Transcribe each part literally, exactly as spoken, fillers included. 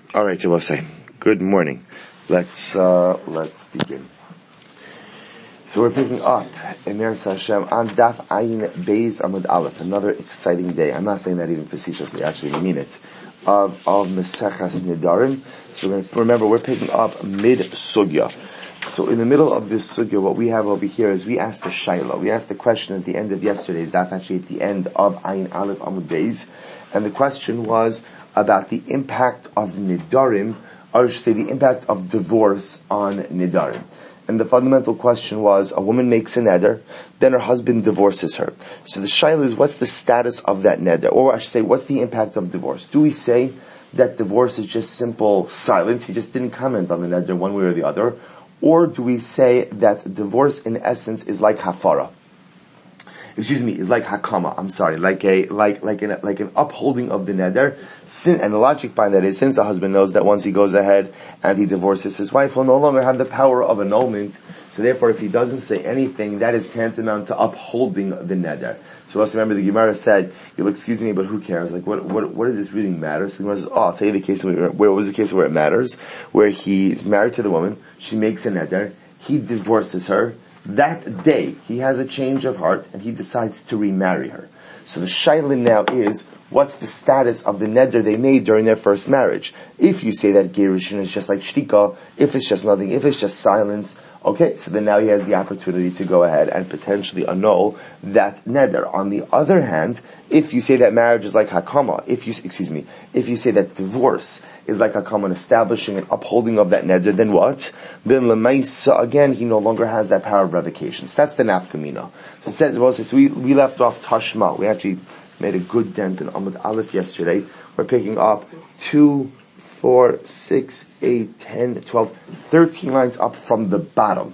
All right, Jabosai. Good morning. Let's uh, let's begin. So we're picking up in Meretz Hashem on Daf Ayin Beis Amud Aleph. Another exciting day. I'm not saying that even facetiously. Actually, I mean it. Of of Mesechas Nidarim. So we're going to remember we're picking up mid sugya. So in the middle of this sugya, what we have over here is we asked the Shaila. We asked the question at the end of yesterday's daf, actually at the end of Ayin Aleph Amud Beis, and the question was about the impact of Nidarim, or I should say the impact of divorce on Nidarim. And the fundamental question was, a woman makes a neder, then her husband divorces her. So the shaila is, what's the status of that neder? Or I should say, what's the impact of divorce? Do we say that divorce is just simple silence, he just didn't comment on the neder one way or the other? Or do we say that divorce in essence is like hafara? Excuse me, is like hakama, I'm sorry, like a, like, like an, like an upholding of the neder. Sin, and the logic behind that is, since a husband knows that once he goes ahead and he divorces his wife, he'll no longer have the power of annulment. So therefore, if he doesn't say anything, that is tantamount to upholding the neder. So also remember, the Gemara said, you'll excuse me, but who cares? Like, what, what, what does this really matter? So the Gemara says, oh, I'll tell you the case where, where it was the case where it matters, where he's married to the woman, she makes a neder, he divorces her. That day, he has a change of heart, and he decides to remarry her. So the shaila now is, what's the status of the neder they made during their first marriage? If you say that gerushin is just like shtika, if it's just nothing, if it's just silence, okay, so then now he has the opportunity to go ahead and potentially annul that neder. On the other hand, if you say that marriage is like hakama, if you, excuse me, if you say that divorce is like hakama, establishing and upholding of that neder, then what? Then lemaisa, again, he no longer has that power of revocation. So that's the nafkamina. So it says, well, so we, we left off tashma. We actually made a good dent in Amud Aleph yesterday. We're picking up two, four, six, eight, ten, twelve, thirteen lines up from the bottom.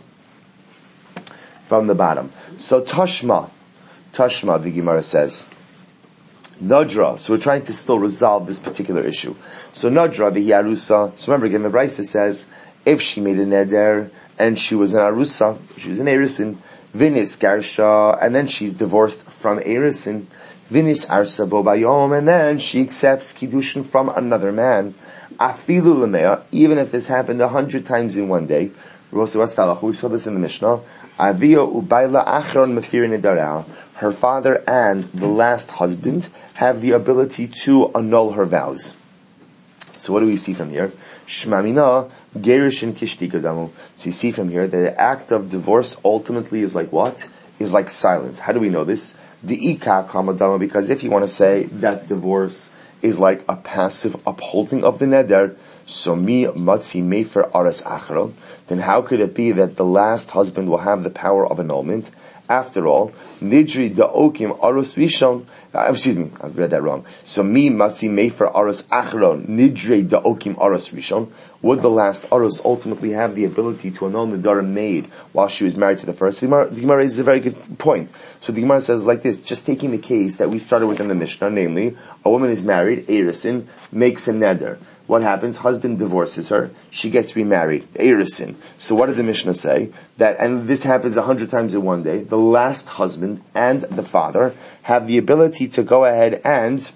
From the bottom. So Tashma, Tashma, the Gemara says, Nadra, so we're trying to still resolve this particular issue. So Nadra, the Arusa, so remember again, the Brisa says, if she made a neder, and she was an Arusa, she was an Erisin, Vinis Garsha, and then she's divorced from Erisin, Vinis Arsa Bobayom, and then she accepts Kiddushin from another man, Afilu Lemea, even if this happened a hundred times in one day. We saw this in the Mishnah. Avio Ubayla Achron Mefir Nidareha. Her father and the last husband have the ability to annul her vows. So what do we see from here? Shmamina Gerishin Kishtikadamu. So you see from here that the act of divorce ultimately is like what? Is like silence. How do we know this? Di'ika Kamadama, because if you want to say that divorce is like a passive upholding of the neder, so mi matzi mefer aras achron, then how could it be that the last husband will have the power of annulment? After all, nidri da'okim aros rishon, uh, excuse me, I've read that wrong. So mi matzi mefer aras achron, nidri da'okim aros rishon, would the last aros ultimately have the ability to annul the neder made while she was married to the first? The Gemara, the Gemara raises a very good point. So the Gemara says like this, just taking the case that we started with in the Mishnah, namely, a woman is married, Erisin, makes a neder. What happens? Husband divorces her. She gets remarried. Erisin. So what did the Mishnah say? That, and this happens a hundred times in one day, the last husband and the father have the ability to go ahead and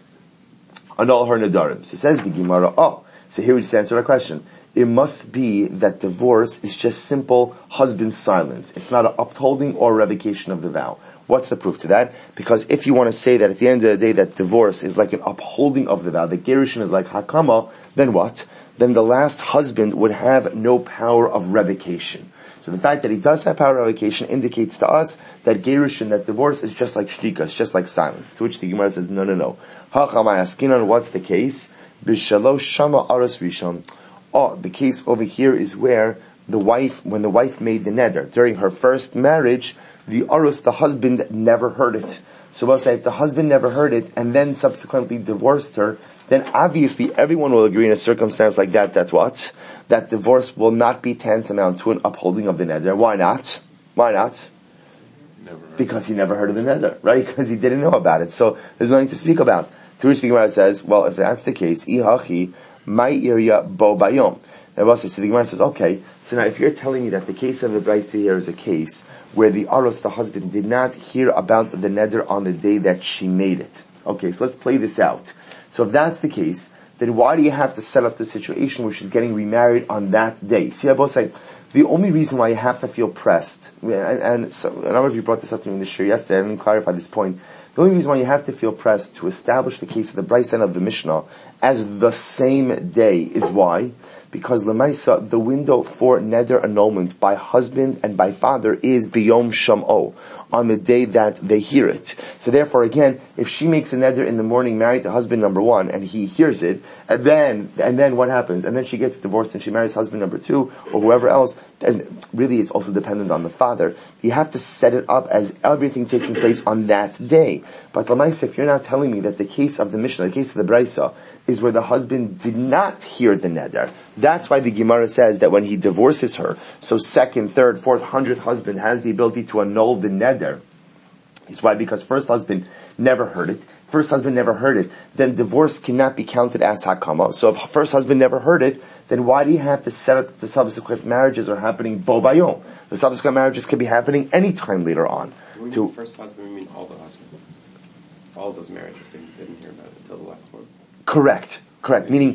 annul her nedarim. So says the Gemara, oh, so here we just answered our question. It must be that divorce is just simple husband silence. It's not an upholding or revocation of the vow. What's the proof to that? Because if you want to say that at the end of the day that divorce is like an upholding of the vow, the gerushin is like hakama, then what? Then the last husband would have no power of revocation. So the fact that he does have power of revocation indicates to us that gerushin, that divorce, is just like shtika, it's just like silence. To which the Gemara says, no, no, no. Hachama askinan, what's the case? Bishalosh shama aras rishon. Oh, the case over here is where the wife, when the wife made the neder, during her first marriage, the arus, the husband, never heard it. So we'll say if the husband never heard it and then subsequently divorced her, then obviously everyone will agree in a circumstance like that, that's what? That divorce will not be tantamount to an upholding of the neder. Why not? Why not? Never heard because he never heard of the neder, right? Because he didn't know about it. So there's nothing to speak about. To which the Gemara says, well, if that's the case, ihachi, my area bo bayom. So the Gemara says, okay, so now if you're telling me that the case of the Brisa here is a case where the aros, the husband, did not hear about the neder on the day that she made it. Okay, so let's play this out. So if that's the case, then why do you have to set up the situation where she's getting remarried on that day? See, I both say, the only reason why you have to feel pressed, and, and so, I don't know if you brought this up to me in the shir yesterday, I didn't clarify this point. The only reason why you have to feel pressed to establish the case of the Bryce and of the Mishnah as the same day is why? Because Lemaisa, the window for neder annulment by husband and by father is biyom sham'o, on the day that they hear it. So therefore, again, if she makes a neder in the morning married to husband number one, and he hears it, and then, and then what happens? And then she gets divorced and she marries husband number two, or whoever else, and really it's also dependent on the father. You have to set it up as everything taking place on that day. But Lamaisa, if you're now telling me that the case of the Mishnah, the case of the Braisa, is where the husband did not hear the neder, that's why the Gemara says that when he divorces her, so second, third, fourth, hundredth husband has the ability to annul the neder. It's why? Because first husband never heard it. First husband never heard it. Then divorce cannot be counted as hakama. So if first husband never heard it, then why do you have to set up that the subsequent marriages are happening bo bayom? The subsequent marriages can be happening any time later on. When you mean first husband, we mean all the husbands. All those marriages, they didn't hear about it until the last one. Correct. Correct. Meaning,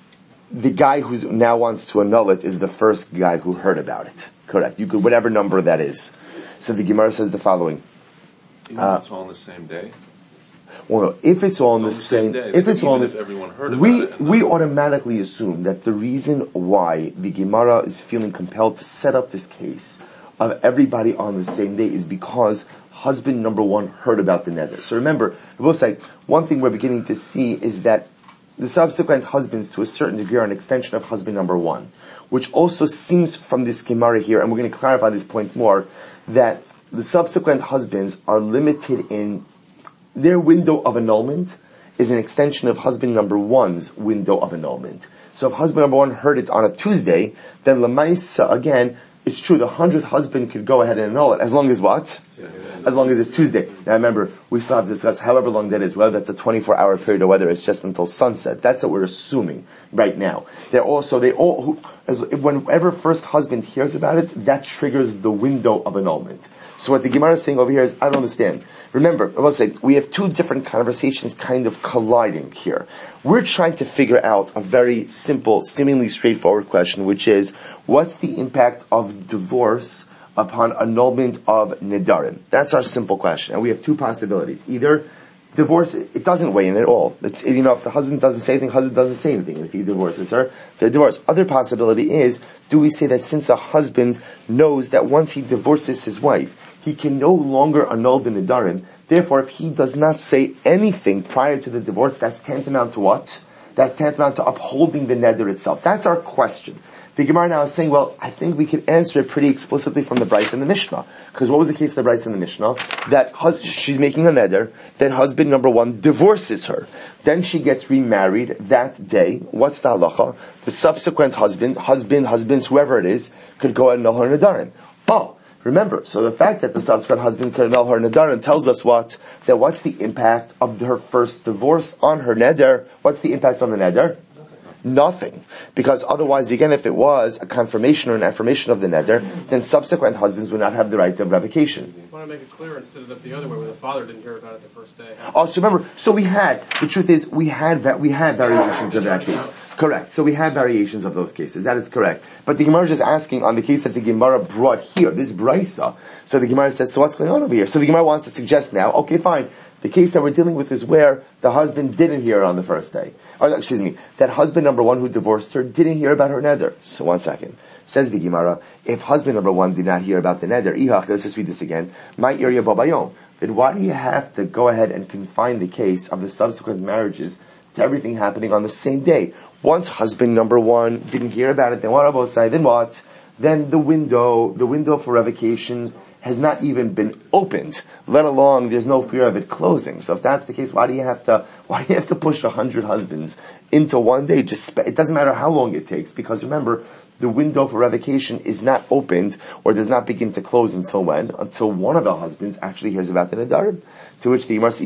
the guy who now wants to annul it is the first guy who heard about it. Correct. You could, whatever number that is. So the Gemara says the following. Even uh, if it's all on the same day? Well, no, if it's all on the, the same, same day, if it's all on the, everyone heard about we, it we automatically assume that the reason why the Gemara is feeling compelled to set up this case of everybody on the same day is because husband number one heard about the neder. So remember, I will say, one thing we're beginning to see is that the subsequent husbands, to a certain degree, are an extension of husband number one, which also seems from this Gemara here, and we're going to clarify this point more, that the subsequent husbands are limited in their window of annulment is an extension of husband number one's window of annulment. So if husband number one heard it on a Tuesday, then Lamaisa, again, it's true, the hundredth husband could go ahead and annul it, as long as what? As long as it's Tuesday. Now remember, we still have to discuss however long that is, whether that's a twenty-four hour period or whether it's just until sunset. That's what we're assuming right now. They're also, they all, who, as, whenever first husband hears about it, that triggers the window of annulment. So what the Gemara is saying over here is, I don't understand. Remember, I will say, we have two different conversations kind of colliding here. We're trying to figure out a very simple, seemingly straightforward question, which is, what's the impact of divorce upon annulment of nedarim? That's our simple question. And we have two possibilities. Either divorce, it doesn't weigh in at all. It's, you know, if the husband doesn't say anything, husband doesn't say anything. If he divorces her, the divorce. Other possibility is, do we say that since a husband knows that once he divorces his wife, he can no longer annul the nedarim, therefore if he does not say anything prior to the divorce, that's tantamount to what? That's tantamount to upholding the neder itself. That's our question. The Gemara now is saying, well, I think we can answer it pretty explicitly from the Bryce and the Mishnah. Because what was the case of the Bryce and the Mishnah? That hus- she's making a neder, then husband number one divorces her. Then she gets remarried that day. What's the halacha? The subsequent husband, husband, husbands, whoever it is, could go ahead and annul her nedarim. Oh, remember, so the fact that the subsequent husband could annul her nedarim tells us what? That what's the impact of her first divorce on her neder? What's the impact on the neder? Nothing. Because otherwise, again, if it was a confirmation or an affirmation of the neder, then subsequent husbands would not have the right of revocation. I want to make it clear and set it up the other way, where the father didn't hear about it the first day. Oh, so remember, so we had, the truth is, we had that, we had variations of that case. Correct. So we had variations of those cases. That is correct. But the Gemara is just asking on the case that the Gemara brought here, this Braisa. So the Gemara says, so what's going on over here? So the Gemara wants to suggest now, okay, fine. The case that we're dealing with is where the husband didn't hear on the first day. Or, excuse me, that husband number one who divorced her didn't hear about her neder. So one second. Says the Gemara, if husband number one did not hear about the neder, ihach, let's just read this again, my area babayom, then why do you have to go ahead and confine the case of the subsequent marriages to everything happening on the same day? Once husband number one didn't hear about it, then what about say? Then what? Then the window, the window for revocation has not even been opened, let alone there's no fear of it closing. So if that's the case, why do you have to, why do you have to push a hundred husbands into one day? Just, spe- it doesn't matter how long it takes, because remember, the window for revocation is not opened, or does not begin to close until when? Until one of the husbands actually hears about the nedarim. To which the Gemara says,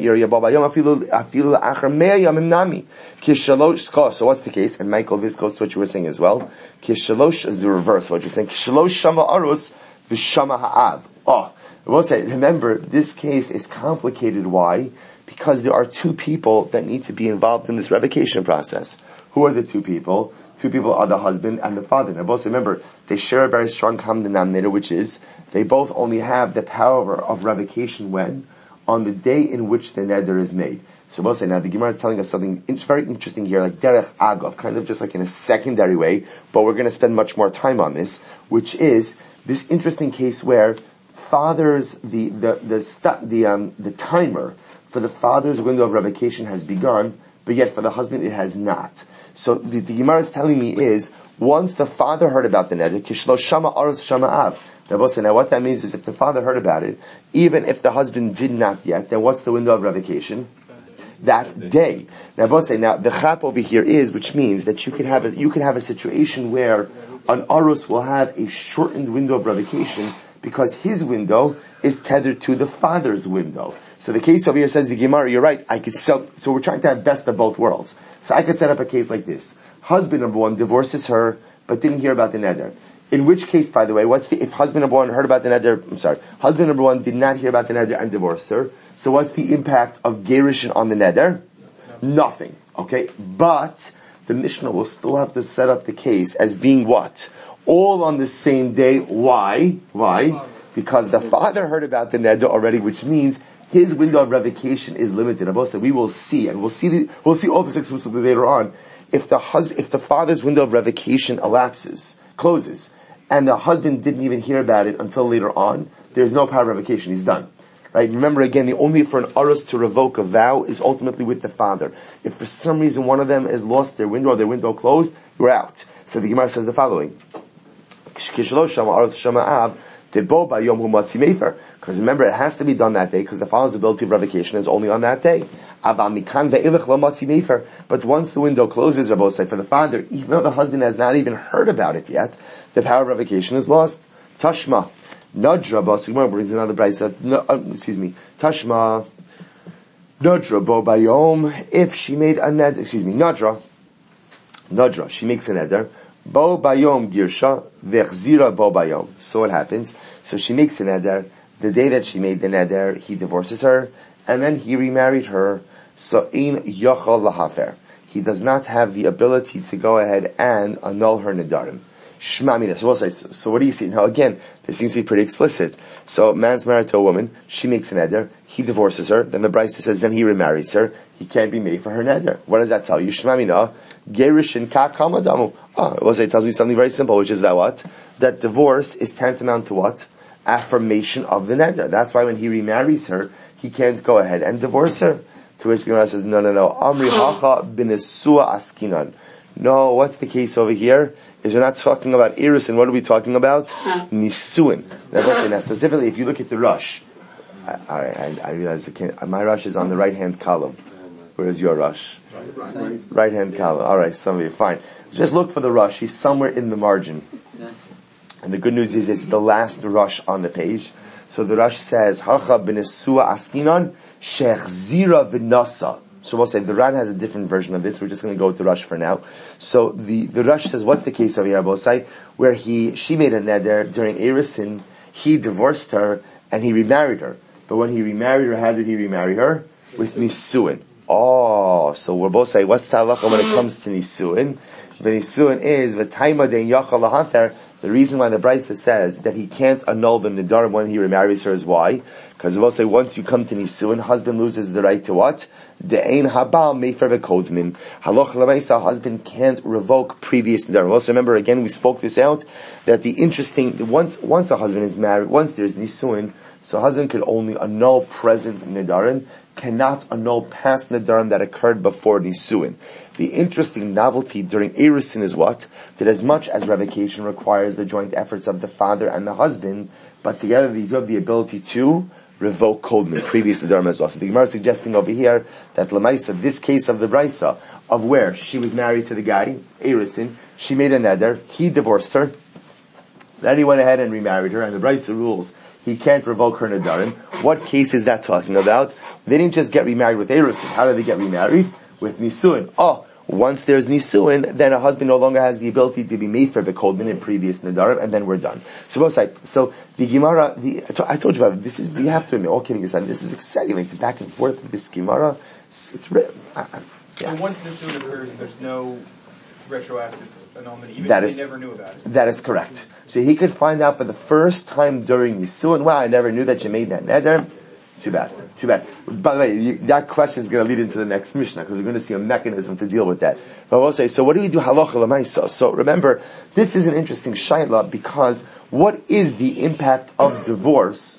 so what's the case? And Michael, this goes to what you were saying as well. Kishalosh is the reverse of what you're saying. Kishalosh shama arus v'shama ha'av. Oh, I will say, remember, this case is complicated. Why? Because there are two people that need to be involved in this revocation process. Who are the two people? Two people are the husband and the father. Now both, remember, they share a very strong common denominator, which is they both only have the power of revocation when? On the day in which the neder is made. So we'll say now the Gemara is telling us something very interesting here, like derech agav, kind of just like in a secondary way, but we're going to spend much more time on this, which is this interesting case where father's the the the stu- the um the timer for the father's window of revocation has begun, but yet for the husband it has not. So the, the Gemara is telling me is once the father heard about the neder, kishlo shama arz shama av. Now what that means is if the father heard about it, even if the husband did not yet, then what's the window of revocation? That day. Now, both say now the chap over here is, which means that you could have a, you could have a situation where an arus will have a shortened window of revocation because his window is tethered to the father's window. So the case over here says the Gemara, you're right. I could sell. So we're trying to have best of both worlds. So I could set up a case like this: husband number one divorces her, but didn't hear about the neder. In which case, by the way, what's the if husband number one heard about the neder? I'm sorry, husband number one did not hear about the neder and divorced her. So what's the impact of gerushin on the neder? Nothing. Okay, but the Mishnah will still have to set up the case as being what? All on the same day. Why? Why? Because the father heard about the neder already, which means his window of revocation is limited. Abba said, we will see, and we'll see the, we'll see all this exclusively later on. If the hus, if the father's window of revocation elapses, closes, and the husband didn't even hear about it until later on, there's no power of revocation. He's done. Right? Remember again, the only for an arus to revoke a vow is ultimately with the father. If for some reason one of them has lost their window or their window closed, you're out. So the Gemara says the following. Because remember, it has to be done that day, because the father's ability of revocation is only on that day. But once the window closes, Rabbi say, for the father, even though the husband has not even heard about it yet, the power of revocation is lost. Tashma. Nadra, Basigmar brings another brayso. No, uh, excuse me. Tashma. Nadra bo bayom. If she made a neder, excuse me, Nadra. Nadra, she makes a neder. Bo bayom girsha vechzira bo bayom. So what happens? So she makes a neder. The day that she made the neder, he divorces her, and then he remarried her. So in yachal lahafer, he does not have the ability to go ahead and annul her nedarim. Shma mina. So we'll say, so, so what do you see? Now again, this seems to be pretty explicit. So man's married to a woman, she makes a neder, he divorces her, then the Brisa says then he remarries her, he can't be made for her neder. What does that tell you? Shma mina, gerishin ka kamadamu. Oh, we'll say it tells me something very simple, which is that what? That divorce is tantamount to what? Affirmation of the neder. That's why when he remarries her, he can't go ahead and divorce her. To which the Gemara says, no, no, no. Amri hacha binesua askinan. No, what's the case over here? Is we're not talking about Eris, and what are we talking about? Nisuin. Now, now, specifically, if you look at the Rush, I, I, I realize I can't, my Rush is on the right-hand column. Where's your Rush? Right-hand column. All right, some of you, fine. Just look for the Rush. He's somewhere in the margin. And the good news is it's the last Rush on the page. So the Rush says, Hacha b'nesua askinan shechzira v'nasa. So we'll say the Ran has a different version of this. We're just going to go with the Rush for now. So the, the Rush says, what's the case over here, Abosai? Where he, she made a neder during Erisin, he divorced her, and he remarried her. But when he remarried her, how did he remarry her? With Nisuin. Oh, so we're both saying, what's the halacha when it comes to Nisuin? The Nisuin is, v'taima dein yachal lahafer. The reason why the Brisa says that he can't annul the Nidarim when he remarries her is why? Because we'll say once you come to Nisuin, husband loses the right to what? De'ein habal mefer v'kodmin. Haloch l'maisa, husband can't revoke previous Nidarim. Also remember, again, we spoke this out, that the interesting, once once a husband is married, once there's Nisuin, so a husband could only annul present Nidarim, cannot annul past Nidarim that occurred before Nisuin. The interesting novelty during Erisin is what? That as much as revocation requires the joint efforts of the father and the husband, but together they do have the ability to revoke Kodman, previous Nidarim as well. So the Gemara is suggesting over here that Lamaisa, this case of the Brisa, of where she was married to the guy, Erisin, she made a neder, he divorced her, then he went ahead and remarried her, and the Brisa rules he can't revoke her Nidarim. What case is that talking about? They didn't just get remarried with Erisin. How did they get remarried? With Nisuin. Oh, Once there's nisuin, then a husband no longer has the ability to be made for bekoldmin in previous nedarim, and then we're done. So both sides. So the Gemara, the I told you about it. This is we have to admit, all kidding aside, this is exciting. Like the back and forth of this Gemara, it's, it's written. I, I, yeah. So once nisuin occurs, there's no retroactive annulment, even That if is- they never knew about it. That is correct. So he could find out for the first time during nisuin. Wow, I never knew that you made that neder. Too bad. Too bad. By the way, you, that question is going to lead into the next Mishnah because we're going to see a mechanism to deal with that. But we'll say, so what do we do halacha l'maisa? So remember, this is an interesting shaila because what is the impact of divorce?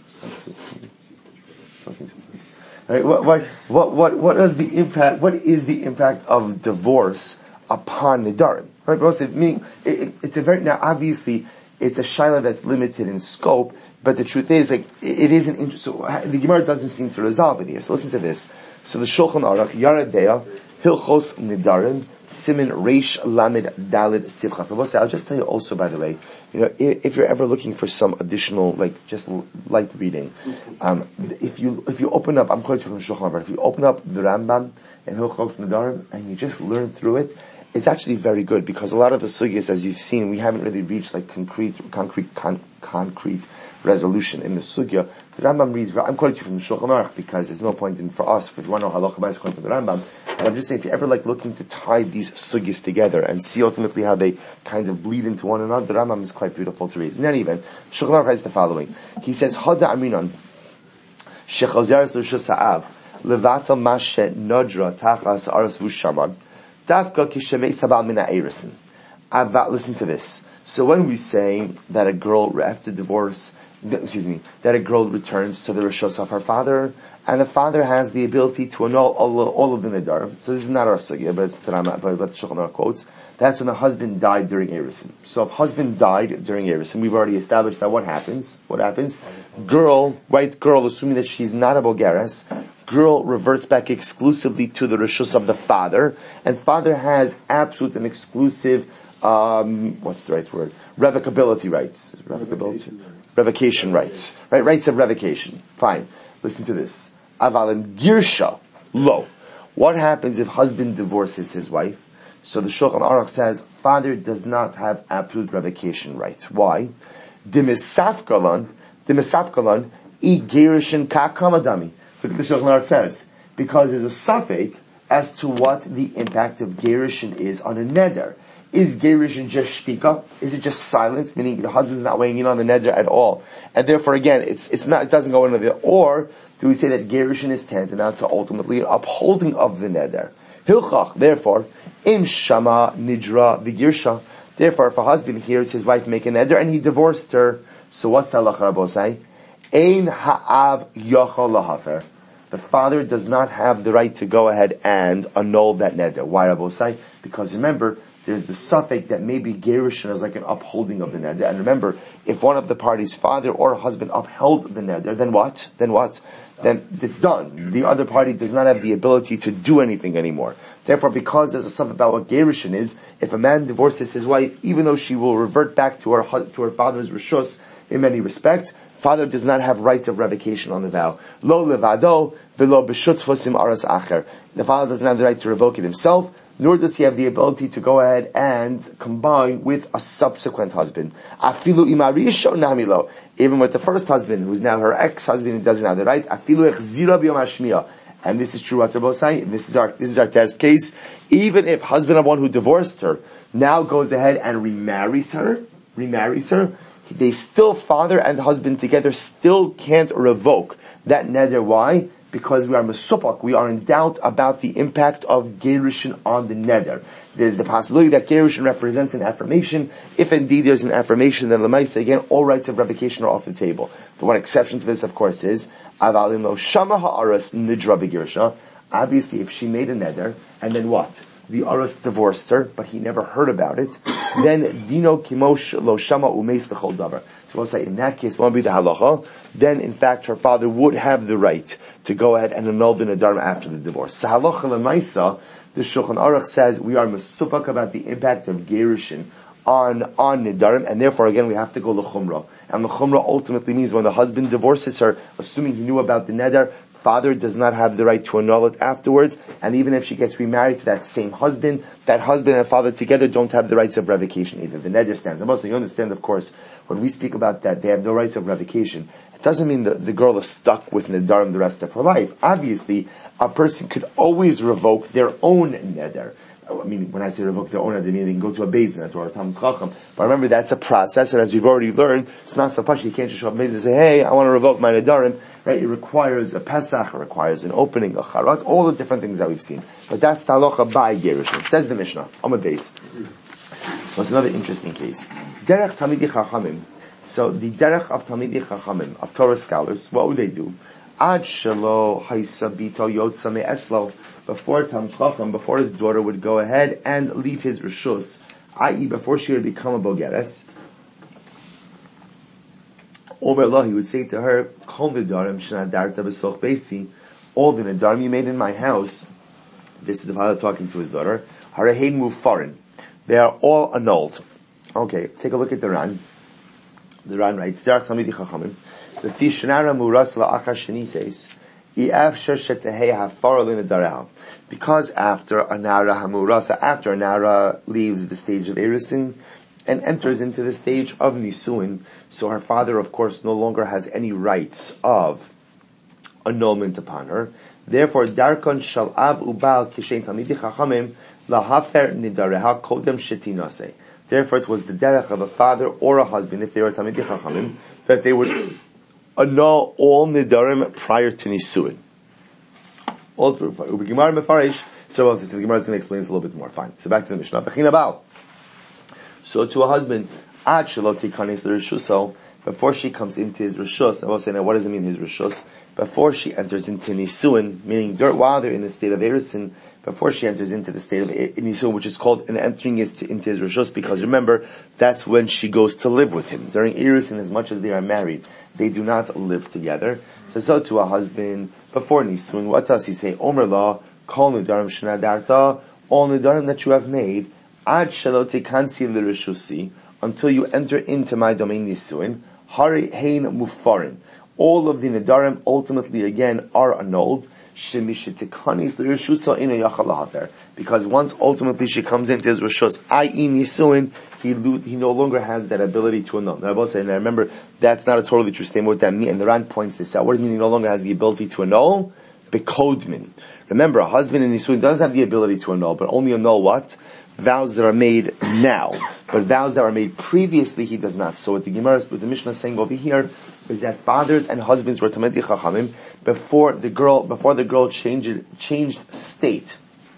Right, what, what, what, what, what is the impact? What is the impact of divorce upon nedarim? Right, but also, meaning it, it, it's a very now obviously it's a shaila that's limited in scope. But the truth is, like, it isn't interesting. So the Gemara doesn't seem to resolve it here. So listen to this. So the Shulchan Aruch, Yaradea, Hilchos Nidarim, Simin Reish Lamed Dalid Sivcha. I'll just tell you also, by the way, you know, if, if you're ever looking for some additional, like, just light reading, um, if you if you open up, I'm quoting from Shulchan Aruch, if you open up the Rambam and Hilchos Nidarim and you just learn through it, it's actually very good because a lot of the sugyas, as you've seen, we haven't really reached like concrete, concrete, con- concrete. resolution in the sugya. The Rambam reads, I'm quoting you from the Shulchan Aruch because there's no point in, for us, if you want to know halacha b'ayis, quoting from the Rambam. And I'm just saying, if you're ever like looking to tie these sugyas together and see ultimately how they kind of bleed into one another, the Rambam is quite beautiful to read. In any event, Shulchan Aruch writes the following. He says, Hada Aminon, Shechazeres l'Rishus Ha'av, Levatal Mashe Nodra Tachas Aras Vushaman, Davka Kishavei Sabal Mina Eirisin. Listen to this. So when we say that a girl, after divorce, excuse me, that a girl returns to the rishos of her father, and the father has the ability to annul all, all of the nidar. So this is not our sugya, but it's Tanama, but the Shulchan Aruch quotes. That's when the husband died during Erusin. So if husband died during Erusin, we've already established that what happens? What happens? Girl, white girl, assuming that she's not a Bogeres, girl reverts back exclusively to the rishos of the father, and father has absolute and exclusive Um, what's the right word? Revocability rights. Revocability? Revocation rights. Right? Rights of revocation. Fine. Listen to this. Avalim girsha lo. What happens if husband divorces his wife? So the Shulchan Aruch says, father does not have absolute revocation rights. Why? Dimisafkalan, dimisafkalan, I gerishin kakamadami. Look at the Shulchan Aruch says. Because there's a suffix as to what the impact of gerishin is on a neder. Is gerishin just shtika? Is it just silence, meaning the husband's not weighing in on the neder at all, and therefore again, it's it's not, it doesn't go into the. Or do we say that gerishin is tantamount to ultimately upholding of the neder? Hilchach. Therefore, im shama nidra v'girsha. Therefore, if a husband hears his wife make a neder and he divorced her, so what's the halacha rabosai? Ein ha'av yachal lahafer. The father does not have the right to go ahead and annul that neder. Why rabosai? Because remember, there's the suffix that maybe gerushin is like an upholding of the neder. And remember, if one of the parties, father or husband, upheld the neder, then what? Then what? Then it's done. The other party does not have the ability to do anything anymore. Therefore, because there's a suffix about what gerushin is, if a man divorces his wife, even though she will revert back to her to her father's rishus in many respects, father does not have rights of revocation on the vow. Lo levado velo b'shutfosim aras acher. The father doesn't have the right to revoke it himself, nor does he have the ability to go ahead and combine with a subsequent husband. Afilu imarisho namilo. Even with the first husband, who's now her ex-husband, who doesn't have the right. Afilu echzira b'yom hashmiya. And this is true, what Rabbi saying. This is our this is our test case. Even if husband of one who divorced her now goes ahead and remarries her, remarries her, they still, father and husband together, still can't revoke that neder. Why? Because we are mesupak, we are in doubt about the impact of gerushin on the neder. There's the possibility that gerushin represents an affirmation. If indeed there's an affirmation, then l'maisa, again, all rights of revocation are off the table. The one exception to this, of course, is avalim lo shama ha'aras nidra b'gerusha. Obviously, if she made a neder, and then what? The aras divorced her, but he never heard about it. Then dino kimosh lo shama umeis l'chol davar. So we'll say in that case, won't be the halacha. Then, in fact, her father would have the right to go ahead and annul the neder after the divorce. So halacha l'maisa, the Shulchan Aruch says we are mesupak about the impact of gerushin on on nidarim, and therefore again we have to go l'chumra. And l'chumra ultimately means when the husband divorces her, assuming he knew about the neder, father does not have the right to annul it afterwards, and even if she gets remarried to that same husband, that husband and father together don't have the rights of revocation either. The neder stands. And mostly you understand, of course, when we speak about that, they have no rights of revocation. It doesn't mean that the girl is stuck with nedarim the rest of her life. Obviously, a person could always revoke their own neder. I mean, when I say revoke their own neder, I mean they can go to a Beis or a Talmid Chacham. But remember, that's a process, and as we've already learned, it's not so much. You can't just show up Beis and say, hey, I want to revoke my nedarim. Right? It requires a Pesach, it requires an opening, a Charat, all the different things that we've seen. But that's Talocha by Gerushin. Says the Mishnah, on the base. What's another interesting case? Derech Talmidei Chachamim. So the Derech of Talmidei Chachamim, of Torah scholars, what would they do? Ad Shelo Haisa Bito Yotza Me'etzlo. Before Talmid Chacham, before his daughter would go ahead and leave his Rishus, that is before she would become a Bogeres, Omer Allah, he would say to her, Kol nedarim shenadarta b'soch beisi, all the nedarim you made in my house, this is the father talking to his daughter, harehein mufarin, they are all annulled. Okay, take a look at the Ran. The Ran writes, Derech Talmidei Chachamim, Lefi shenara muras la'achar sheni says, I'afshar shetehei hafara l'nedareha. Because after a nara hamurasa, after a nara leaves the stage of erusin, and enters into the stage of nisuin, so her father, of course, no longer has any rights of annulment upon her. Therefore, darkon shal ab ubal kishen talmidei chachamim lahafer nidareha kodem shetinase. Therefore, it was the derech of a father or a husband, if they were talmidei chachamim, that they would annul all nidarim prior to nisuin. All Gemara mefarish. So, well, the Gemara is going to explain this a little bit more. Fine. So back to the Mishnah. V'chin abal. So to a husband, ad shalot tikanis l'rishuso, before she comes into his rishus, I will say now, what does it mean his rishus? Before she enters into nisuin, meaning while they're in the state of erusin, before she enters into the state of nisuin, which is called an entering into his rishus, because remember, that's when she goes to live with him. During erusin, as much as they are married, they do not live together. So, so to a husband, before nisuin, what does he say? Omer la, kol nedarim shenadarta, all nedarim that you have made, Ad shalote kansi l'rishusi, until you enter into my domain nisuin, hari hein mufarin. All of the nedarim ultimately again are annulled. Shemishitikanis l'rishusa ina yachalahater. Because once ultimately she comes into his rishus, that is nisuin, he he no longer has that ability to annul. Now I will say, and I remember that's not a totally true statement. What that means, and the Ran points this out. What does it mean he no longer has the ability to annul? Bekodmin. Remember, a husband in nisuin doesn't have the ability to annul, but only annul what? Vows that are made now, but vows that were made previously, he does not. So what the Gemara, what the Mishnah is saying over here is that fathers and husbands were Talmidei Chachamim before the girl, before the girl changed changed state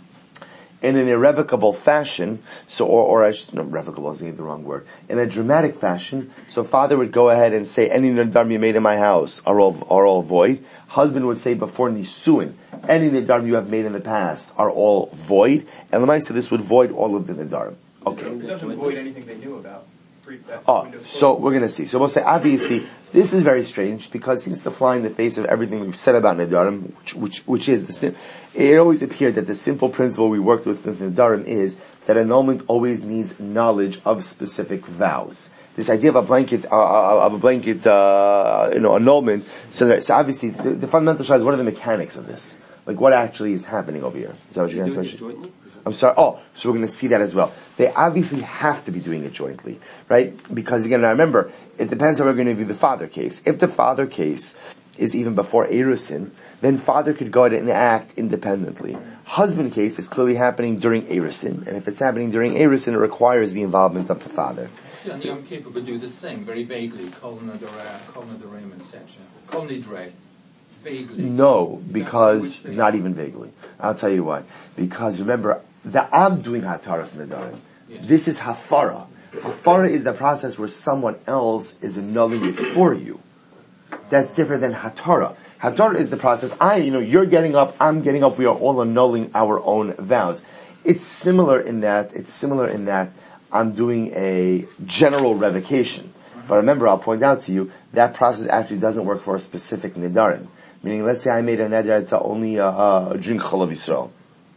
in an irrevocable fashion. So, or or I should, no, revocable is the wrong word. In a dramatic fashion. So, father would go ahead and say, "Any nedarim you made in my house are all are all void." Husband would say before nisuin, any nedarim you have made in the past are all void, and Lamaisa this would void all of the nedarim. Okay. It doesn't void anything they knew about. Oh, so we're going to see. So we'll say, obviously, this is very strange because it seems to fly in the face of everything we've said about nedarim, which, which, which is the sim- it always appeared that the simple principle we worked with with nedarim is that annulment always needs knowledge of specific vows. This idea of a blanket, uh, of a blanket, uh, you know, annulment. So, so obviously, the, the fundamental shot is what are the mechanics of this? Like, what actually is happening over here? Is that what you're going to mention? I'm sorry. Oh, so we're going to see that as well. They obviously have to be doing it jointly, right? Because again, I remember, it depends how we're going to view the father case. If the father case is even before erusin, then father could go ahead and act independently. Husband case is clearly happening during erusin, and if it's happening during erusin, it requires the involvement of the father. And the Yom Kippur would do the same, very vaguely. Kol Nadarim, Kol Nadarim, et cetera. Kol Nidre, vaguely. No, because not even vaguely. I'll tell you why. Because remember, that I'm doing hataras nedarim. Yes. This is hafara. Hafara is the process where someone else is annulling it for you. That's different than hatara. Hatara is the process. I, you know, you're getting up, I'm getting up. We are all annulling our own vows. It's similar in that. It's similar in that. I'm doing a general revocation. But remember, I'll point out to you, that process actually doesn't work for a specific nedarim. Meaning, let's say I made a neder to only uh, uh, drink Chalav Yisrael.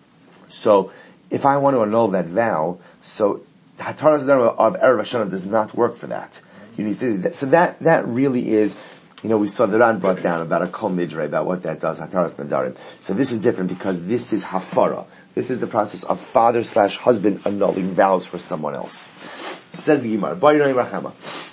So, if I want to annul that vow, so Hataras of Erev Hashanah does not work for that. You need to, so that, that really is You know, we saw the Ran brought down about a kol midre, about what that does, hataras nadarim. So this is different because this is hafara. This is the process of father slash husband annulling vows for someone else. Says the Gemara, Bari Rabbi Chama.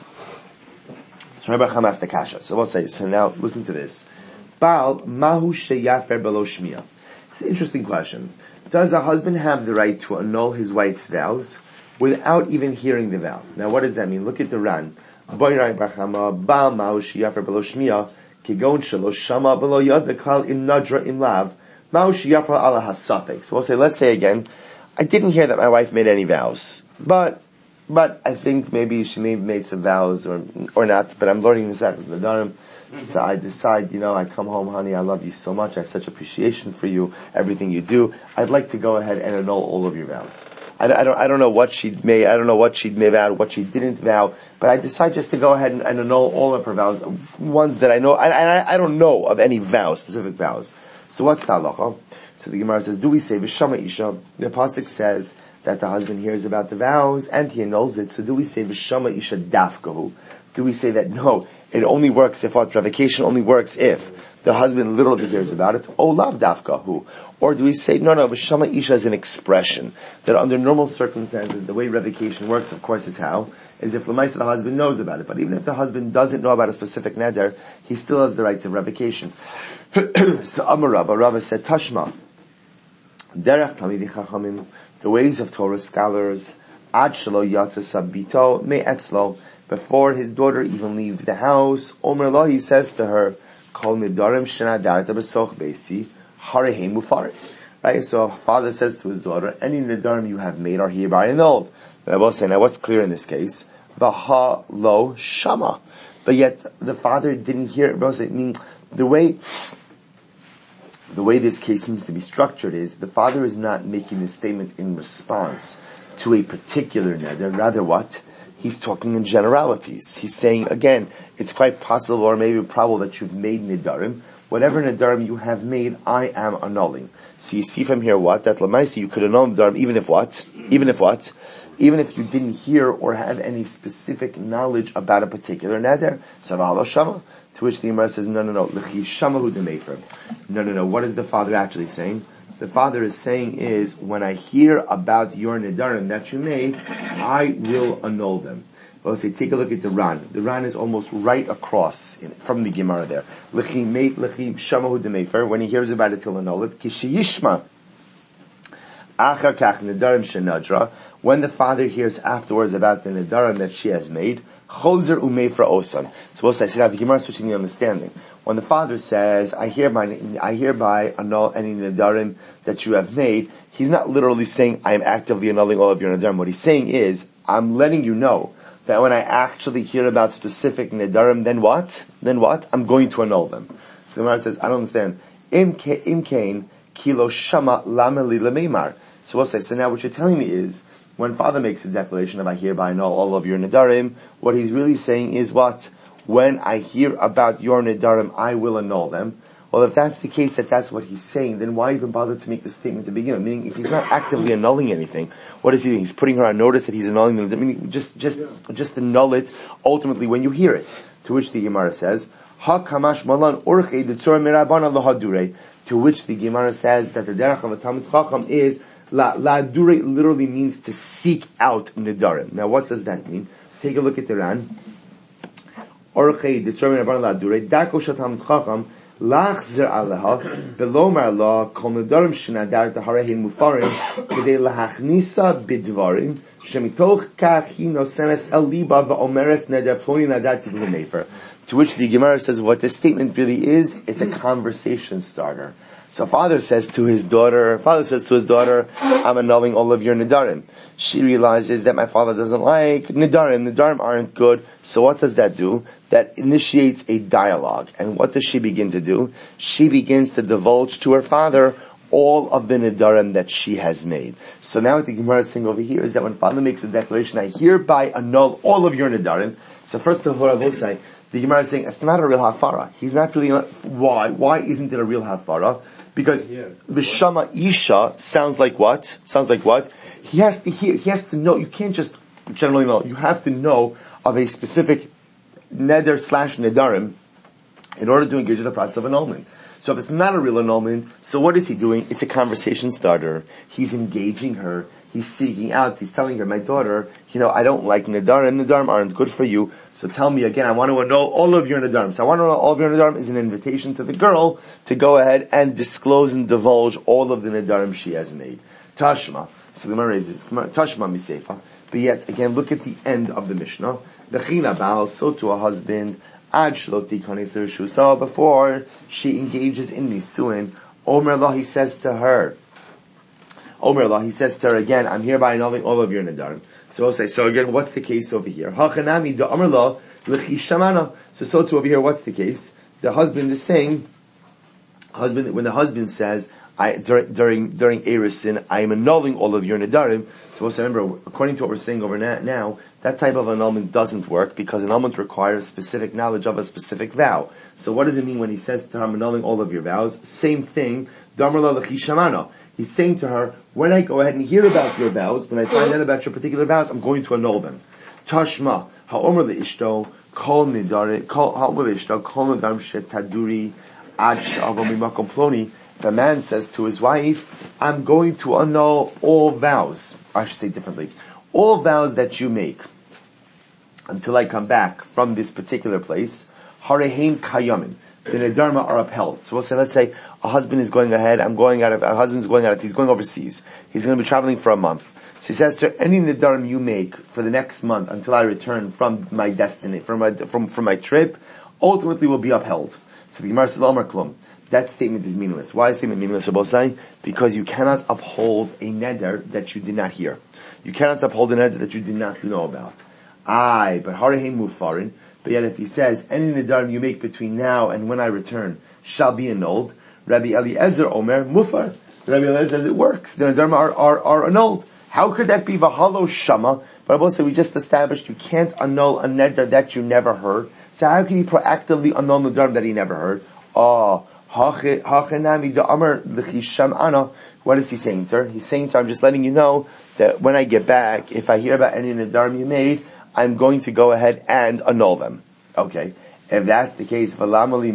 So Rabbi Chama asked the kasha. So we'll say, so now listen to this. Baal mahu sheyafer below shmiya. It's an interesting question. Does a husband have the right to annul his wife's vows without even hearing the vow? Now what does that mean? Look at the Ran. Bari Rabbi Chama, Baal mahu sheyafer below shmiya, kigon shelo shama below yad klal im nadra im lav. So we'll say, let's say again, I didn't hear that my wife made any vows, but but I think maybe she may have made some vows or or not. But I'm learning Masechtas Nedarim, so I decide, you know, I come home, honey, I love you so much, I have such appreciation for you, everything you do. I'd like to go ahead and annul all of your vows. I, I don't I don't know what she'd made, I don't know what she'd made vowed, what she didn't vow, but I decide just to go ahead and, and annul all of her vows, ones that I know. And I, I, I don't know of any vows, specific vows. So what's the halacha? So the Gemara says, do we say v'shama isha? The pasuk says that the husband hears about the vows and he annuls it. So do we say v'shama isha dafkahu? Do we say that no, it only works if what revocation only works if the husband literally hears about it? Oh, lav dafkahu. Or do we say no, no, v'shama isha is an expression that under normal circumstances the way revocation works, of course, is how is if l'maisa the husband knows about it. But even if the husband doesn't know about a specific neder, he still has the rights of revocation. So Amar Rava, Rava said, Tashma, Derech Tamidi Chachamim, the ways of Torah scholars, Ad Shelo Yatza Sabito Me Etzlo, before his daughter even leaves the house, Omer Lo, he says to her, Kol Midarim Shena Darta Besoch Besi, Harehem Mufarik. Right, so father says to his daughter, any Nidarim you have made are hereby annulled. And I will say, now what's clear in this case? Vaha Lo Shama. But yet, the father didn't hear it. I mean, the way, the way this case seems to be structured is, the father is not making a statement in response to a particular neder, rather what? He's talking in generalities. He's saying, again, it's quite possible or maybe probable that you've made nidarim. Whatever nidarim you have made, I am annulling. So you see from here what? That lamaisi you could annul nidarim even if what? Even if what? Even if you didn't hear or have any specific knowledge about a particular neder. So v'alo shama. To which the Gemara says, no, no, no, l'chi shamahu demefer. No, no, no. What is the father actually saying? The father is saying is, when I hear about your nidarim that you made, I will annul them. Well, say, take a look at the Ran. The Ran is almost right across in, from the Gemara there. L'chi meit l'chi shamahu demefer. When he hears about it, he'll annul it. Kishiyishma achar kach nidarim shenadra. When the father hears afterwards about the nidarim that she has made, Chozer umeifra osan. So we'll say, see now the Gemara is switching the understanding. When the father says, I hereby, I hereby annul any nidarim that you have made, he's not literally saying, I am actively annulling all of your nidarim. What he's saying is, I'm letting you know that when I actually hear about specific nidarim, then what? Then what? I'm going to annul them. So the Gemara says, I don't understand. Im kain kilo shama lameli lemeimar. So we'll say, so now what you're telling me is, when father makes a declaration of I hereby annul all of your nidarim, what he's really saying is what? When I hear about your nidarim, I will annul them. Well, if that's the case, that that's what he's saying, then why even bother to make the statement to begin with? Meaning, if he's not actively annulling anything, what is he doing? He's putting her on notice that he's annulling them. I mean, just, just, just annul it ultimately when you hear it. To which the Gemara says, Ha kamash malan orche detzor miraban lahadure. To which the Gemara says that the derech of a Talmid Chacham is La, la dure literally means to seek out nidarim. Now what does that mean? Take a look at the Ran. Orchei determine about la dure. Darko shatam chacham lachzer aleha belomar la kol nidarim shenadar taharehin mufarim k'dei lahachnisa bidvarim shemitoch kach hi nosenes el liba va'omeres neder ploni nadar tidlu mefer. To which the Gemara says what this statement really is, it's a conversation starter. So father says to his daughter, father says to his daughter, I'm annulling all of your nidarim. She realizes that my father doesn't like nidarim. Nidarim aren't good. So what does that do? That initiates a dialogue. And what does she begin to do? She begins to divulge to her father all of the nidarim that she has made. So now what the Gemara is saying over here is that when father makes a declaration, I hereby annul all of your nidarim. So first of all, I will say, the Gemara is saying, it's not a real hafara. He's not really, why? Why isn't it a real hafara? Because Vishama Isha sounds like what? Sounds like what? He has to hear, he has to know, you can't just generally know, you have to know of a specific neder slash nedarim in order to engage in the process of annulment. So if it's not a real annulment, so what is he doing? It's a conversation starter. He's engaging her. He's seeking out. He's telling her, my daughter, you know, I don't like Nadarim. Nadarim aren't good for you. So tell me again, I want to annul all of your Nadarim. So I want to annul all of your Nadarim is an invitation to the girl to go ahead and disclose and divulge all of the Nadarim she has made. Tashma. So the Gemara raises, Tashma misefa. But yet, again, look at the end of the Mishnah. L'china Baal, so to a husband, Ad Shloti Kanis Shusa, before she engages in Nisuin, Omer Allah, he says to her, Omer Allah, he says to her again, I'm hereby annulling all of your Nadarim. So I'll say, so again, what's the case over here? Hachanami da Omer Allah, L'chi Shamana. So so to over here, what's the case? The husband is saying, husband, when the husband says, I, during, during, during Erisin, I am annulling all of your Nadarim. So also remember, according to what we're saying over na- now, that type of annulment doesn't work because annulment requires specific knowledge of a specific vow. So what does it mean when he says to her, I'm annulling all of your vows? Same thing, Damarla L'chi Shamana. He's saying to her, when I go ahead and hear about your vows, when I find out about your particular vows, I'm going to annul them. Tashma, ha'omer le'ishto, kol nidare, ha'omer le'ishto, kol nidarim shetaduri, ad sh'avo mimakom ploni. The man says to his wife, I'm going to annul all vows. I should say differently. All vows that you make until I come back from this particular place, harehein kayamin. The Nadarim are upheld. So we'll say, let's say a husband is going ahead, I'm going out of, a husband's going out, he's going overseas. He's going to be traveling for a month. So he says to her, any Nadarim you make for the next month until I return from my destiny, from my, from, from my trip, ultimately will be upheld. So the Gemara says, Amar Klum. That statement is meaningless. Why is statement meaningless, Rabbosai? Because you cannot uphold a neder that you did not hear. You cannot uphold a neder that you did not know about. Aye, but harehein mufarin. But yet if he says, any nedarim you make between now and when I return shall be annulled, Rabbi Eliezer Omer mufar. Rabbi Eliezer says it works. The nedarim are, are, are annulled. How could that be v'halo shama? But Rabbosai, we just established you can't annul a neder that you never heard. So how can he proactively annul the nedarim that he never heard? Oh, what is he saying to her? He's saying to her, I'm just letting you know that when I get back, if I hear about any Nadarim you made, I'm going to go ahead and annul them. Okay. If that's the case, so I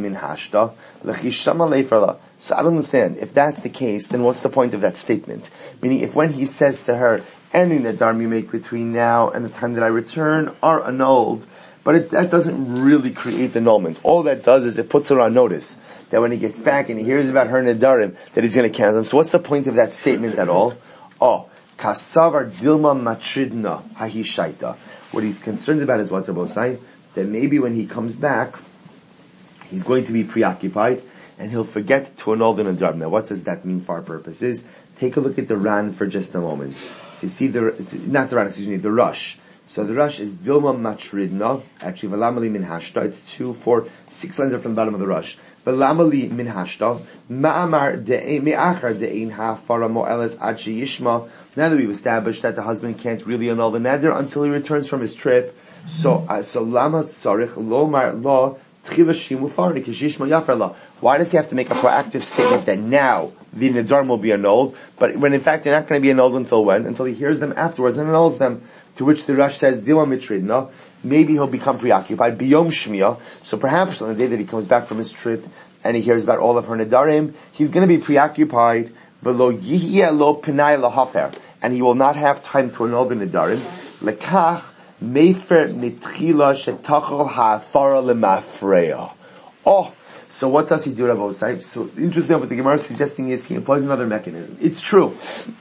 don't understand. If that's the case, then what's the point of that statement? Meaning, if when he says to her, any Nadarim you make between now and the time that I return are annulled, but it, that doesn't really create annulment. All that does is it puts her on notice that when he gets back and he hears about her Nadarim, that he's going to cancel them. So what's the point of that statement at all? Oh, kasavar dilma matridna hahishaita. What he's concerned about is what Rabbosai, that maybe when he comes back, he's going to be preoccupied and he'll forget to annul the Nadarim. Now what does that mean for our purposes? Take a look at the Ran for just a moment. So you see the, not the Ran, excuse me, the Rush. So the Rush is Dilma Matridna, actually Valamali Min Hashta, it's two, four, six lines up from the bottom of the Rush. Valamali Min Hashta, Ma'amar Me'achar De'in Ha'fara Mo'eles Achi Yishma. Now that we've established that the husband can't really annul the neder until he returns from his trip, so, uh, so Lama Tzarich Lomar Lo Tchila Shimu Farni Kishishma Yafar Lo. Why does he have to make a proactive statement that now the Nadarim will be annulled, but when in fact they're not going to be annulled until when? Until he hears them afterwards and annuls them. To which the Rush says, Dila Mitridna, maybe he'll become preoccupied, Biyom Shmiya, so perhaps on the day that he comes back from his trip and he hears about all of her Nadarim, he's going to be preoccupied, V'lo Yihya Lo Pinay Lahafer, and he will not have time to annul the Nadarim, Lekach Mefer Mitchila Shetachal Ha'afara Lemafreya. Oh, so what does he do, Rabbosai? So interesting, what the Gemara is suggesting is he employs another mechanism. It's true.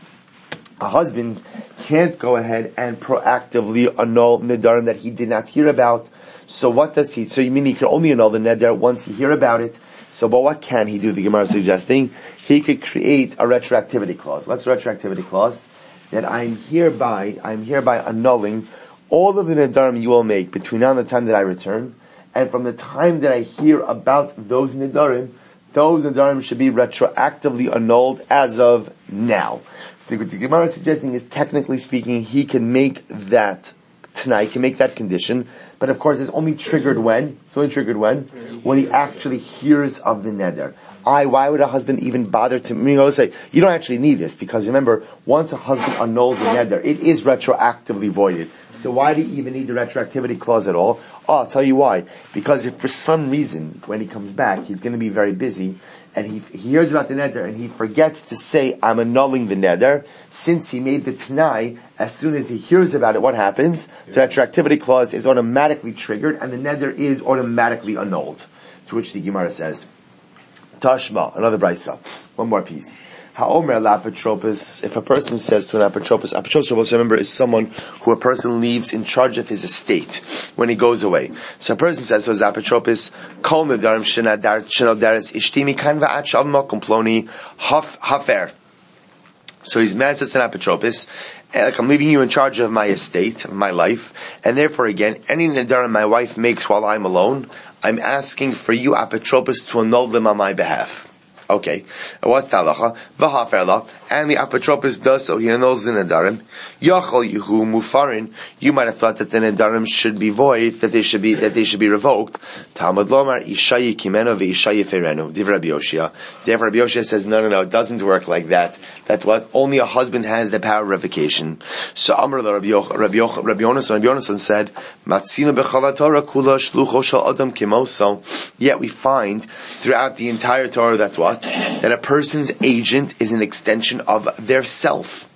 A husband can't go ahead and proactively annul Nadarim that he did not hear about. So what does he, so you mean he can only annul the Nadar once he hear about it. So but what can he do, the Gemara is suggesting? He could create a retroactivity clause. What's the retroactivity clause? That I'm hereby, I'm hereby annulling all of the Nadarim you will make between now and the time that I return, and from the time that I hear about those Nadarim, those Nadarim should be retroactively annulled as of now. So what the Gemara is suggesting is, technically speaking, he can make that tonight, he can make that condition, but of course it's only triggered when? It's only triggered when? When he actually hears of the neder. I, why would a husband even bother to, you know, say, you don't actually need this, because remember, once a husband annuls the neder, it is retroactively voided. So why do you even need the retroactivity clause at all? Oh, I'll tell you why. Because if for some reason, when he comes back, he's going to be very busy, and he, he hears about the neder, and he forgets to say, I'm annulling the neder, since he made the t'nai, as soon as he hears about it, what happens? The retroactivity clause is automatically triggered, and the neder is automatically annulled. To which the Gemara says, Tashma, another brisa, one more piece. Ha'omer l'apotropos, if a person says to an apotropos, apotropos, remember, is someone who a person leaves in charge of his estate when he goes away. So a person says to his apotropos, kol nedarim shenadaris ishtimi kan va'at shav makom ploni hafer. So his man says to an apotropos, like, I'm leaving you in charge of my estate, of my life, and therefore again, any nedarim my wife makes while I'm alone, I'm asking for you, apotropos, to annul them on my behalf. Okay, what's the halacha? V'haferla, and the apotropos does so, he annuls the nedarim. Yachol yuhu mufarin, you might have thought that the nedarim should be void, that they should be, that they should be revoked. Talmud lomar, ishayi kimeno v'ishayi ferenu. Div Rabbi Yoshia. Div Rabbi Yoshia says, no, no, no, it doesn't work like that. That's what, only a husband has the power of revocation. So Amr Rabbi Yochanan, Rabbi Yonason, Rabbi Yonason said, Matzina b'chala Torah kula shlucho shel adam kimoso. Yet we find, throughout the entire Torah, that's what? That a person's agent is an extension of their self.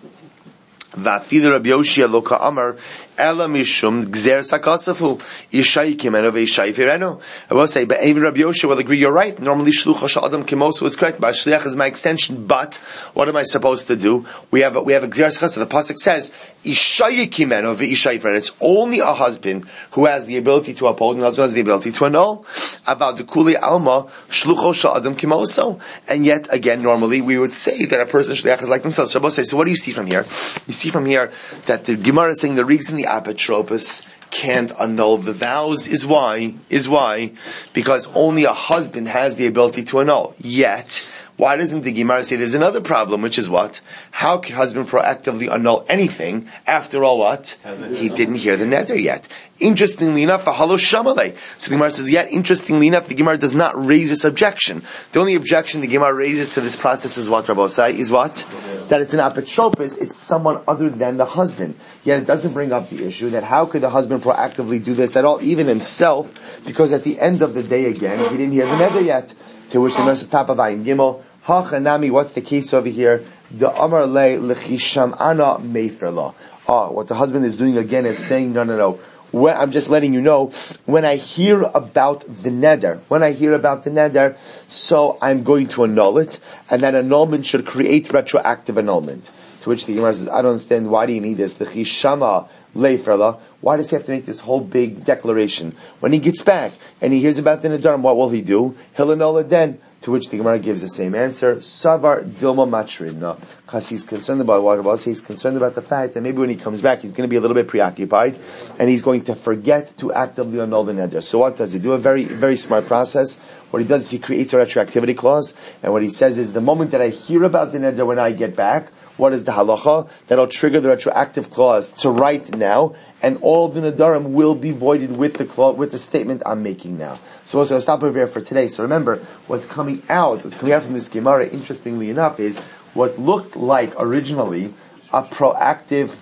Va'afil Rabbi Yoshia lo ka'amar ela mishum gzer sakasafu ishay kimeno ve'ishay fireno. I will say, but even Rabbi Yoshia will agree. You're right. Normally shlucha shel adam kimoso is correct. But shliach is my extension. But what am I supposed to do? We have a, we have a gzer sakasafu. The pasuk says ishay kimeno ve'ishay fireno. It's only a husband who has the ability to uphold, and a husband has the ability to annul. About the kuli alma shlucha shel adam kimoso. And yet again, normally we would say that a person shliach is like themselves. So, so what do you see from here? You see from here that the Gemara is saying the reason the apotropos can't annul the vows is why, is why, because only a husband has the ability to annul. Yet, why doesn't the Gemara say there's another problem, which is what? How can husband proactively annul anything? After all, what? He didn't hear the neder yet. Interestingly enough, halo shamalei. So the Gemara says, yet, interestingly enough, the Gemara does not raise this objection. The only objection the Gemara raises to this process is what, Rabbosai, is what? That it's an apotropos, it's someone other than the husband. Yet it doesn't bring up the issue that how could the husband proactively do this at all, even himself, because at the end of the day again, he didn't hear the neder yet. To which the Gemara says, top of Ayin Gimel, Hachanami, what's the case over here? The Amar Le Lechisham Ana Meferla. Ah, what the husband is doing again is saying, no, no, no. When, I'm just letting you know, when I hear about the neder, when I hear about the neder, so I'm going to annul it, and that annulment should create retroactive annulment. To which the Gemara says, I don't understand, why do you need this? The Chishama Leifrala, why does he have to make this whole big declaration? When he gets back, and he hears about the neder, what will he do? He'll annul it then. To which the Gemara gives the same answer. Savar Dilma Matrin. Because he's concerned about what about he's concerned about the fact that maybe when he comes back he's going to be a little bit preoccupied and he's going to forget to actively annul the neder. So what does he do? A very, very smart process. What he does is he creates a retroactivity clause, and what he says is the moment that I hear about the neder when I get back, what is the halacha? That'll trigger the retroactive clause to right now, and all the nedarim will be voided with the clause, with the statement I'm making now. So also, I'll stop over here for today. So remember, what's coming out, what's coming out from this Gemara, interestingly enough, is what looked like originally a proactive,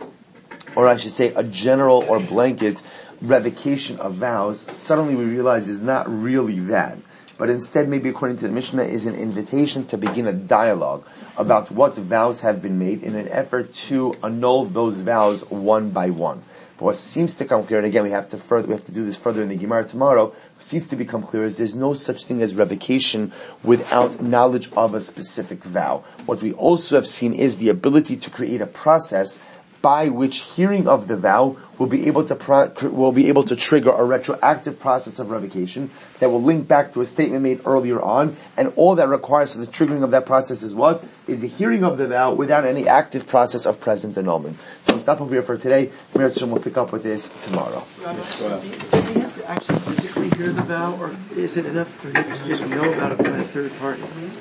or I should say a general or blanket revocation of vows, suddenly we realize is not really that. But instead, maybe according to the Mishnah, is an invitation to begin a dialogue about what vows have been made in an effort to annul those vows one by one. But what seems to come clear, and again we have to further, we have to do this further in the Gemara tomorrow, what seems to become clear is there's no such thing as revocation without knowledge of a specific vow. What we also have seen is the ability to create a process by which hearing of the vow will be able to pro- will be able to trigger a retroactive process of revocation that will link back to a statement made earlier on, and all that requires for the triggering of that process is what? Is the hearing of the vow without any active process of present annulment. So we'll stop over here for today. We'll pick up with this tomorrow. Yes, does, he, does he have to actually physically hear the vow, or is it enough for him to just know about it by a third party?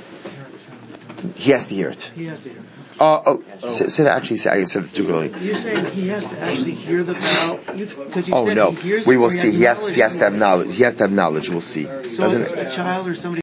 He has to hear it. He has to hear it. Uh, oh, oh. Say, say that actually. Say, I said it too early. You're saying he has to actually hear the vow? Because you oh said no, he hears we it, will he see. has he has. He has to have knowledge. He has to have knowledge. We'll see. So Doesn't a child or somebody